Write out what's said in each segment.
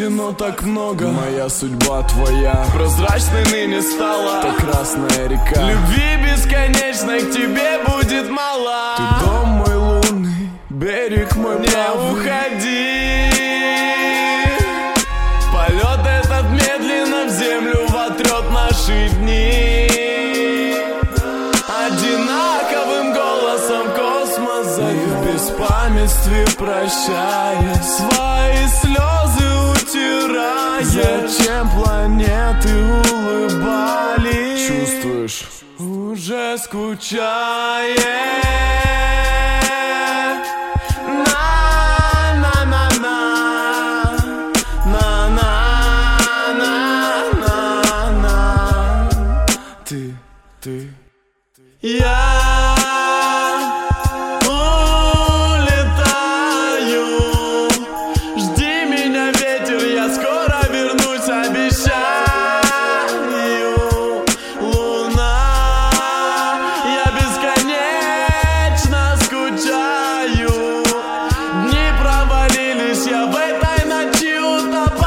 суждено так много. Моя судьба твоя прозрачной ныне стала, как красная река. Любви бесконечной к тебе будет мало. Ты дом мой лунный, берег мой правый. Не уходи. Полет этот медленно в землю вотрет наши дни. Одинаковым голосом космос зовет, в беспамятстве прощая, свои слезы утирая. Зачем планеты улыбались? Чувствуешь? Уже скучая. Я улетаю, жди меня, ветер, я скоро вернусь, обещаю. Луна, я бесконечно скучаю. Дни провалились, я в этой ночи утопаю.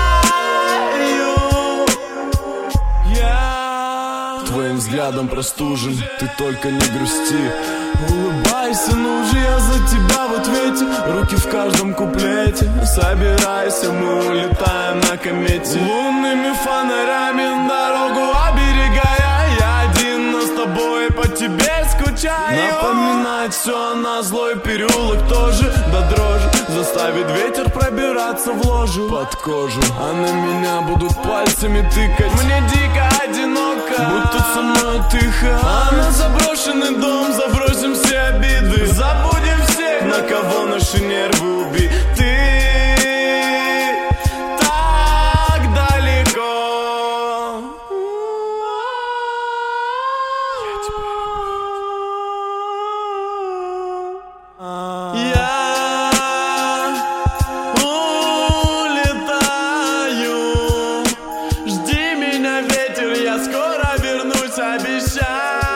Я твоим взглядом простужен, ты только не грусти. Улыбайся, ну же, я за тебя в ответе. Руки в каждом куплете. Собирайся, мы улетаем на комете. Лунными фонарями дорогу оберегая. Я один, но с тобой по тебе скучаю. Напоминать все на злой переулок тоже до дрожи. Заставит ветер пробираться в ложу под кожу. А на меня будут пальцами тыкать. Мне дико одиноко, будто со мной тихо. А на заброшенный дом забросим все обиды. Забудем всех, на кого наши нервы убиты. Так далеко. Я тебя люблю. Я улетаю. Жди меня, ветер, я скоро вернусь, обещаю.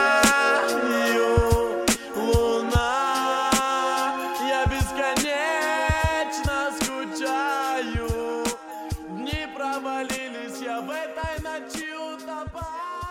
Луна, я бесконечно скучаю. Дни провалились, я в этой ночи утопаю.